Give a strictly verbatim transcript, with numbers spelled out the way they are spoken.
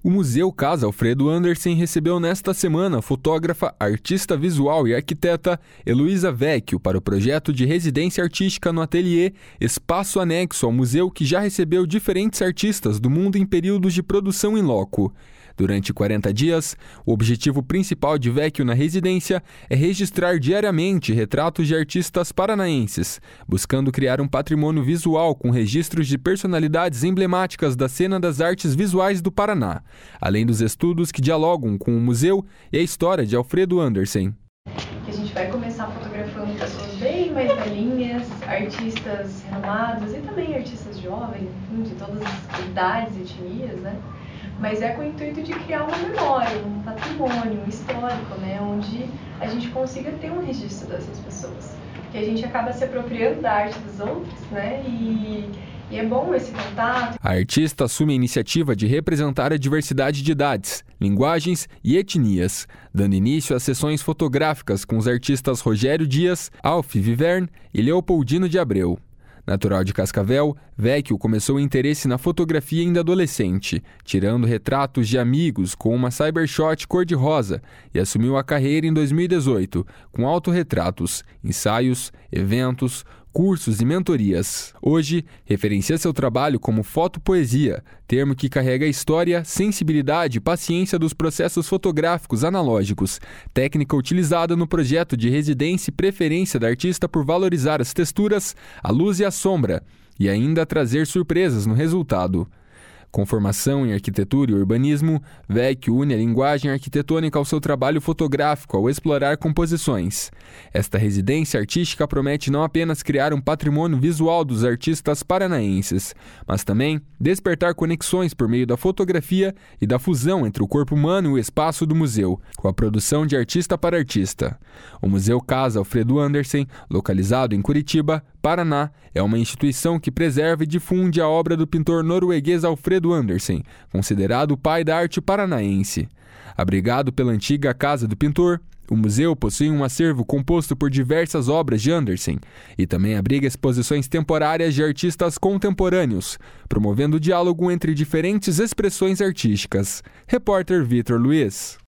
O Museu Casa Alfredo Andersen recebeu nesta semana a fotógrafa, artista visual e arquiteta Heloísa Vecchio para o projeto de residência artística no ateliê Espaço Anexo ao museu, que já recebeu diferentes artistas do mundo em períodos de produção in loco. Durante quarenta dias, o objetivo principal de Vecchio na residência é registrar diariamente retratos de artistas paranaenses, buscando criar um patrimônio visual com registros de personalidades emblemáticas da cena das artes visuais do Paraná, além dos estudos que dialogam com o museu e a história de Alfredo Andersen. A gente vai começar fotografando pessoas bem mais velhinhas, artistas renomados e também artistas jovens, enfim, de todas as idades e etnias, né? Mas é com o intuito de criar uma memória, um patrimônio, um histórico, né? Onde a gente consiga ter um registro dessas pessoas. Porque a gente acaba se apropriando da arte dos outros, né? E, e é bom esse contato. A artista assume a iniciativa de representar a diversidade de idades, linguagens e etnias, dando início às sessões fotográficas com os artistas Rogério Dias, Alf Viverne e Leopoldino de Abreu. Natural de Cascavel, Vecchio começou o interesse na fotografia ainda adolescente, tirando retratos de amigos com uma Cybershot cor-de-rosa, e assumiu a carreira em dois mil e dezoito, com autorretratos, ensaios, eventos, cursos e mentorias. Hoje, referencia seu trabalho como fotopoesia, termo que carrega a história, sensibilidade e paciência dos processos fotográficos analógicos, técnica utilizada no projeto de residência e preferência da artista por valorizar as texturas, a luz e a sombra, e ainda trazer surpresas no resultado. Com formação em arquitetura e urbanismo, Vecchio une a linguagem arquitetônica ao seu trabalho fotográfico ao explorar composições. Esta residência artística promete não apenas criar um patrimônio visual dos artistas paranaenses, mas também despertar conexões por meio da fotografia e da fusão entre o corpo humano e o espaço do museu, com a produção de artista para artista. O Museu Casa Alfredo Andersen, localizado em Curitiba, Paraná, é uma instituição que preserva e difunde a obra do pintor norueguês Alfredo Andersen, considerado o pai da arte paranaense. Abrigado pela antiga casa do pintor, o museu possui um acervo composto por diversas obras de Andersen e também abriga exposições temporárias de artistas contemporâneos, promovendo o diálogo entre diferentes expressões artísticas. Repórter Vitor Luiz.